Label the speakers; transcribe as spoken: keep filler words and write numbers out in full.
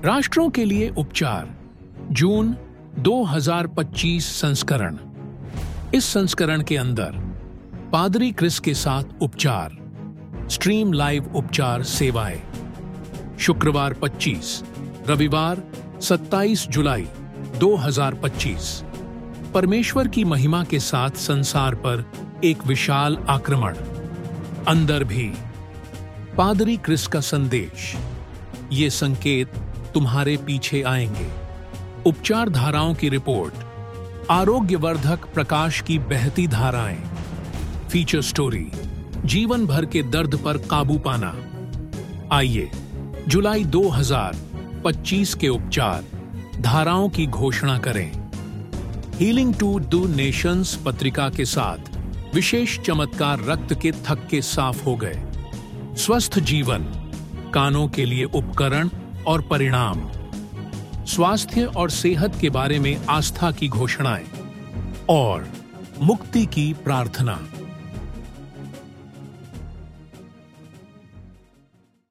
Speaker 1: राष्ट्रों के लिए उपचार जून दो हज़ार पच्चीस संस्करण। इस संस्करण के अंदर पादरी क्रिस के साथ उपचार, स्ट्रीम लाइव उपचार सेवाएं। शुक्रवार पच्चीस, रविवार सत्ताईस जुलाई दो हज़ार पच्चीस। परमेश्वर की महिमा के साथ संसार पर एक विशाल आक्रमण। अंदर भी पादरी क्रिस का संदेश। ये संकेत तुम्हारे पीछे आएंगे। उपचार धाराओं की रिपोर्ट, आरोग्यवर्धक प्रकाश की बहती धाराएं। फीचर स्टोरी, जीवन भर के दर्द पर काबू पाना। आइए जुलाई दो हज़ार पच्चीस के उपचार धाराओं की घोषणा करें। हीलिंग टू द नेशंस पत्रिका के साथ विशेष चमत्कार। रक्त के थक्के साफ हो गए। स्वस्थ जीवन, कानों के लिए उपकरण और परिणाम। स्वास्थ्य और सेहत के बारे में आस्था की घोषणाएं और मुक्ति की प्रार्थना।